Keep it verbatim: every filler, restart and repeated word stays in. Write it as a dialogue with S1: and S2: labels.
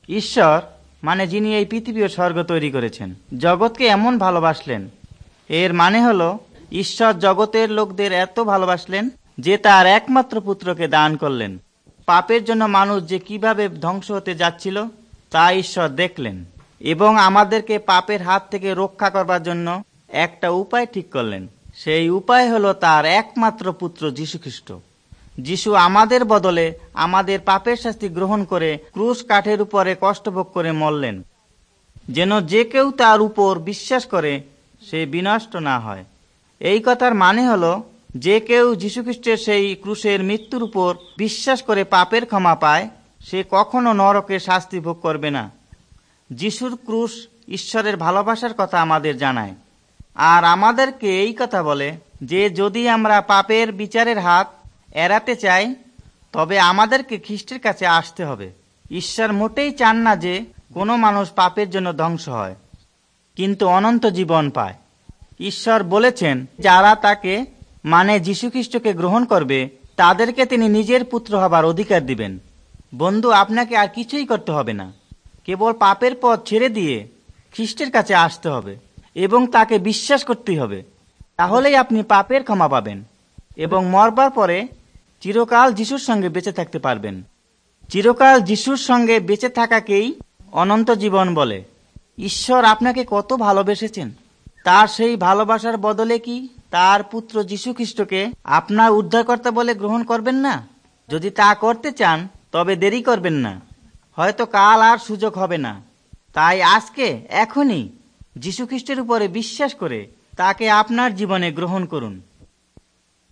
S1: ঈশ্বর মানে যিনি এই পৃথিবী ও স্বর্গ তৈরি করেছেন, জগৎকে এমন ভালোবাসলেন। এর মানে হলো ঈশ্বর জগতের লোকদের এত ভালোবাসলেন যে তার একমাত্র পুত্রকে দান করলেন। পাপের জন্য মানুষ যে কিভাবে ধ্বংস হতে যাচ্ছিল তা ঈশ্বর দেখলেন এবং আমাদেরকে পাপের হাত থেকে রক্ষা করবার জন্য একটা উপায় ঠিক করলেন। সেই উপায় হলো তার একমাত্র পুত্র যীশু খ্রিস্ট। যীশু আমাদের বদলে আমাদের পাপের শাস্তি গ্রহণ করে ক্রুশ কাঠের উপরে কষ্টভোগ করে মরলেন, যেন যে কেউ তার উপর বিশ্বাস করে সে বিনষ্ট না হয়। এই কথার মানে হলো যে কেউ যীশু খ্রিস্টের সেই ক্রুশের মৃত্যুর উপর বিশ্বাস করে পাপের ক্ষমা পায়, সে কখনো নরকের শাস্তি ভোগ করবে না। যীশুর ক্রুশ ঈশ্বরের ভালোবাসার কথা আমাদের জানায়, আর আমাদেরকে এই কথা বলে যে যদি আমরা পাপের বিচারের হাত এড়াতে চাই তবে আমাদেরকে খ্রিস্টের কাছে আসতে হবে। ঈশ্বর মোটেই চান না যে কোনো মানুষ পাপের জন্য ধ্বংস হয়, কিন্তু অনন্ত জীবন পায়। ঈশ্বর বলেছেন যারা তাকে মানে যীশু খ্রিস্টকে গ্রহণ করবে তাদেরকে তিনি নিজের পুত্র হবার অধিকার দিবেন। বন্ধু, আপনাকে আর কিছুই করতে হবে না, কেবল পাপের পথ ছেড়ে দিয়ে খ্রিস্টের কাছে আসতে হবে এবং তাকে বিশ্বাস করতেই হবে। তাহলেই আপনি পাপের ক্ষমা পাবেন এবং মরবার পরে চিরকাল যিশুর সঙ্গে বেঁচে থাকতে পারবেন। চিরকাল যিশুর সঙ্গে বেঁচে থাকাকেই অনন্ত জীবন বলে। ঈশ্বর আপনাকে কত ভালোবেসেছেন, তার সেই ভালোবাসার বদলে কি তার পুত্র যীশু খ্রিস্টকে আপনার উদ্ধারকর্তা বলে গ্রহণ করবেন না? যদি তা করতে চান তবে দেরি করবেন না, হয়তো কাল আর সুযোগ হবে না। তাই আজকে এখনই যীশু খ্রিস্টের উপরে বিশ্বাস করে তাকে আপনার জীবনে গ্রহণ করুন।